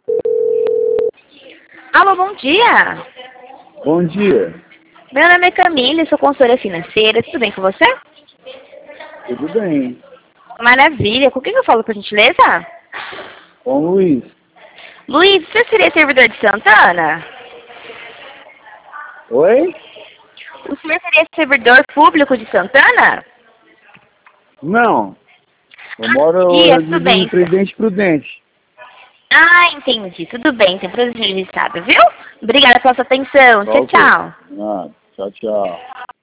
Alô, bom dia. Bom dia. Meu nome é Camille, sou consultora financeira. Tudo bem com você? Tudo bem? Maravilha. Com quem eu falo, por gentileza? Com o Luiz. Luiz, você seria servidor de Santana? Oi? O senhor seria servidor público de Santana? Não. Eu moro Tudo bem. em Presidente Prudente. Ah, entendi. Tudo bem, tem prazer de registrado, viu? Obrigada pela sua atenção. Tchau, Ok. tchau. Ah, tchau, tchau.